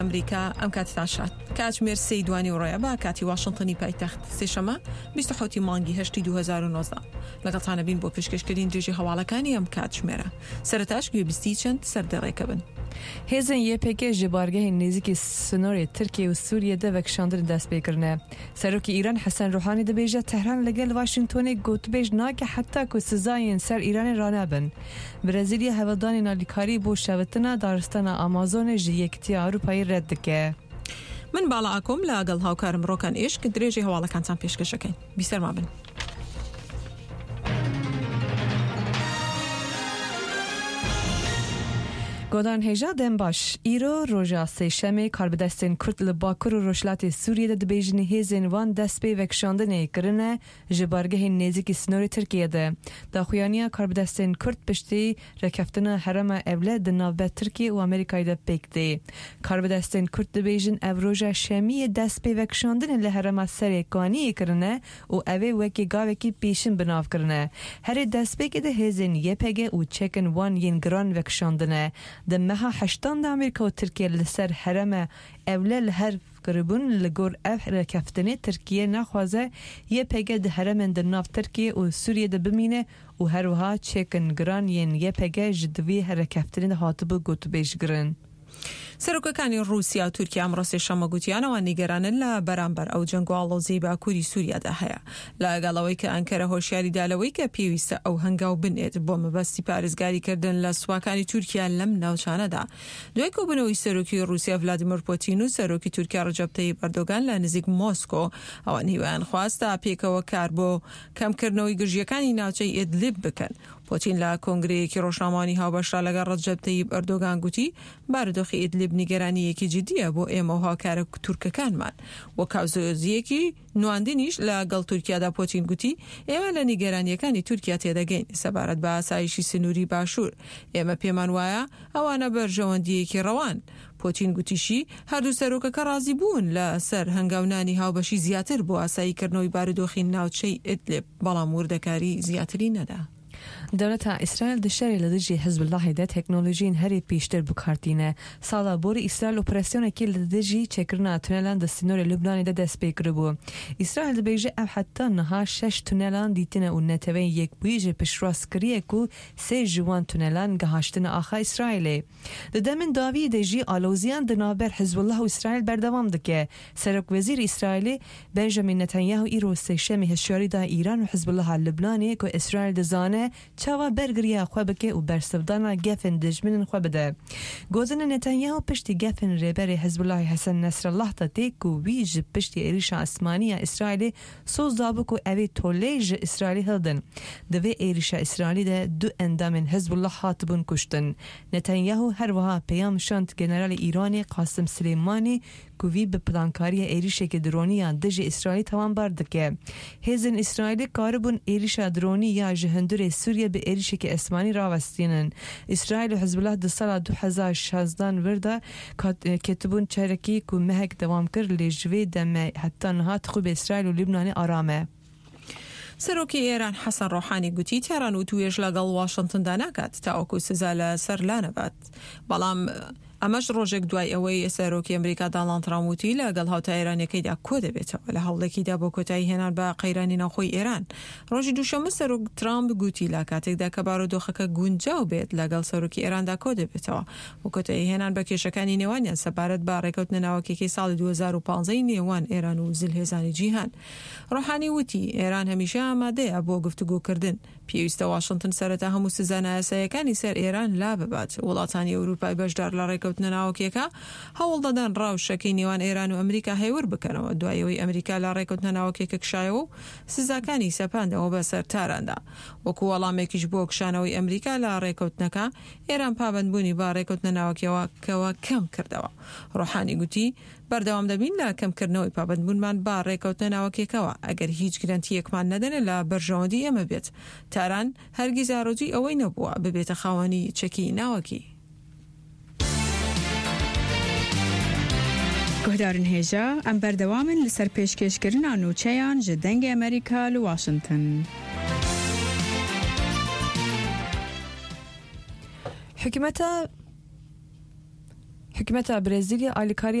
ئەمریکا ئەم کاتی تاشات کاتژمێر 3 دوانی ڕۆیە با کاتی واشنتنی پایتەخت سێشەمە 27 مانگی 8 2019 لەگەڵتانە بین بۆ پێشکەشکردنی درێژی هەواڵەکانی ئەم کاتژمێرە. سەرەتاش گوێبیستی چەند سەردەڕێکە بن. هێزن YPG ji bargehên nêzîkî Snorê Tirkiye û Sûriyê de vekişandirin destpêkirine. Serokê Îran Hesen Ruhanî dibêje Tehran li gel Washingtonê gotûbêj nake heta ku sizayên ser Îranê ranebin. Brezîlya hevedanên alîkarî bû şevitina daristana Amazonê ji Yekîtiya Ewropayê red dike. من باڵا ئاکۆم لەگەڵ هاوکارم ڕۆکان ئێشک درێژی هەواڵەکانتان پێشکەشەکەین. بیسەرما بن. گۆدان هێژا دەم باش ئیرۆ ڕۆژا سێشەمê کاربدەستên Kurd li Bakur û Rojhilatê Sûriyê de dibêjin hêzên wan dest pê vekişandinê kirine ji bargehên nêzîkî Snorê Tirkiye de. Daxuyaniya karbidestên Kurd piştî rekeftina herema evle di navbet Tirkiye û Amerîkayê de pêk tê. Karbidestên Kurd dibêjin ev roja şemiyê dest pê vekişandinê li herema Serê Kaniyê kirine û ev ê wekî gavekî pêşin binav kirine. Herê destpêkê de hêzên YPG û çekin wan yên giran vekişandine. د مها هشتان د امریکا و ترکیه لسر حرمه اوله لهر قربون لگور اف رکفتنی ترکیه نخوازه یه پگه ده حرمن در ناف ترکیه و سوریه ده بمینه و هر وها چکن گران ین یه پگه جدوی رکفتنی ده هاتبو گوتو بیش گرن. سەرۆکەکانی رووسیا و تورکیا ئەمڕۆ سێشەمە گوتیانەوە نیگەرانن لە بەرامبەر ئەو جەنگاڵۆزەی باکووری سووریادا هەیە لەگەڵەوەی کە ئەنکەرە هۆشیاری دالەوەی کە پێویستە ئەو هەنگاو بنێت بۆ مەبەستی پارێزگاریکردن لە سوپاکانی تورکیا لەم ناوچانەدا. دوای کۆبوونەوەی سەرۆکی رووسیا ڤلادیمیر پوتین و سەرۆکی تورکیا ڕەجەب تەیب ئەردۆغان لە نزیک مۆسکۆ ئەوان هیوایان خواستە پێکەوە کار بۆ کەمکردنەوەی گژیەکانی ناوچەی ئیدلیب بکەن. پوتین لە کۆنگرەیەکی ڕۆژنامەوانی هاوبەشدا لەگەڵ ڕەجەب تەیب ئەردۆغان گوتی بارودۆخی ئیدلیب نیگەرانیەکی جدیە بۆ ئێمە و هاوکارە تورکەکانمان. وە کاوزۆزیەکی نواندنیش لەگەڵ تورکیادا پوتین گوتی ئێمە لە نیگەرانیەکانی تورکیا تێدەگەین سەبارەت بە ئاسایشی سنووری باشوور. ئێمە پێمان وایە ئەوانە بەرژەوەندیەکی ڕەوان. پوتین گوتیشی هەردوو سەرۆکەکە ڕازی بوون لە سەر هەنگاونانی هاوبەشی زیاتر بۆ ئاساییکردنەوەی بارودۆخی ناوچەی ئیدلیب بەڵام وردەکاری زیاتری نەدا. دولتا اسرائیل دشری لدجی حزب الله ده تکنولوژین هری پیشتر بکارتینه. سالا بوری اسرائیل اپراسیون کی لدجی چکرنا تونلان د سینور لبنان ده دست پیکربو. اسرائیل ده بیجه اب حتی نها 6 تونلان دیتنه و نتوین یک بیجه پشراس کریه کو 3 جوان تونلان گهاشتن آخا اسرائیل. ده دمن داوی دجی آلوزیان ده نابر حزب الله و اسرائیل بردوام دکه. سرک وزیر اسرائیل بنجامین نتانیاهو ایرو سشمی هشیاری ده ایران و حزب الله لبنانی که اسرائیل ده زانه چاوا برگریا خو بکه و برسفدانا گفن دجمن خو بده. گوزن نتانیاهو پشتی گفن ریبر حزب الله حسن نصر الله تا تیک و ویج پشتی ایریشا اسمانیا اسرائیل سوز دابکو اوی تولیج اسرائیلی هلدن. دوی ایریشا اسرائیلی ده دو اندامن حزب الله حاطبون کشتن. نتانیاهو هر وها پیام شانت جنرال ایرانی قاسم سلیمانی کوی به پلانکاری ایریشه که درونی دژ اسرائیل توان بردکه. هزن اسرائیلی کاربون ایریشا درونی یا جهندور سوریه به ایریشه که اسمانی راوستینن. اسرائیل و حزب الله در سال 2016 ورده کتبون چرکی که مهک دوام کرد لجوی دمه حتی نهات خوب اسرائیل و لبنان آرامه. سەرۆکی ئێران حەسەن ڕۆحانی گوتی تێران و توێژ لەگەڵ واشنتندا ناکات تاوەکو سزا لە سەر لانەبات. بەڵام ئەمەش ڕۆژێک دوای ئەوەی سەرۆکی ئەمریکا دۆناڵد ترامپ وتی لەگەڵ هاوتا ئێرانیەکەیدا کۆ دەبێتەوە لە هەوڵێکیدا بۆ کۆتایی هێنان بە قەیرانی ناوخۆی ئێران. ڕۆژی دووشەمە سەرۆک ترامپ گوتی لە کاتێکدا کە بارودۆخەکە گونجاو بێت لەگەڵ سەرۆکی ئێراندا کۆ دەبێتەوە بۆ کۆتایی هێنان بە کێشەکانی نێوانیان سەبارەت بە ڕێکەوتنە ناوەکێکی ساڵی 2015 نێوان ئێران و زلهێزانی جیهان. ڕۆحانی وتی ئێران هەمیشە ئامادەیە بۆ گفتوگۆکردن. پێویستە واشنتن سەرەتا هەموو سزانە یاساییەکانی سەر ئێران لا ببات. وڵاتانی ئەوروپای بەشدار لە ڕێکەوتنە ناوەکیەکە هەوڵ دەدەن ڕاوشەکەی نێوان ئێران و ئەمریکا هێور بکەنەوە دوایەوەی ئەمریکا لە ڕێکەوتنە ناوەکیەکە کشایەوە و سزاکانی سەپاندەوە بەسەر تاراندا. وەکو وەڵامێکیش بۆ کشانەوەی ئەمریکا لە ڕێکەوتنەکە ئێران پابەندبوونی با ڕێکەوتنە ناوەکیەوەکەوە کەم کردەوە. ڕۆحانی گوتی بەردەوام دەبین لە کەمکردنەوەی پابەندبوونمان با ڕێکەوتنە ناوەکیەکەوە ئەگەر هیچ گرنتیەکمان نەدەنێ لە بەرژەوەندی ئێمە بێت. تاران هەرگیز ئارۆزوی ئەوەی نەبووە ببێتە خاوەنی چەکی ناوەکی. گهدارن هێژا ئەم بەردەوامن لەسەر پێشکەشکردنا نوچەیان ji dengê ئەمریکا li Washington. Hükümeta Brezilya alikari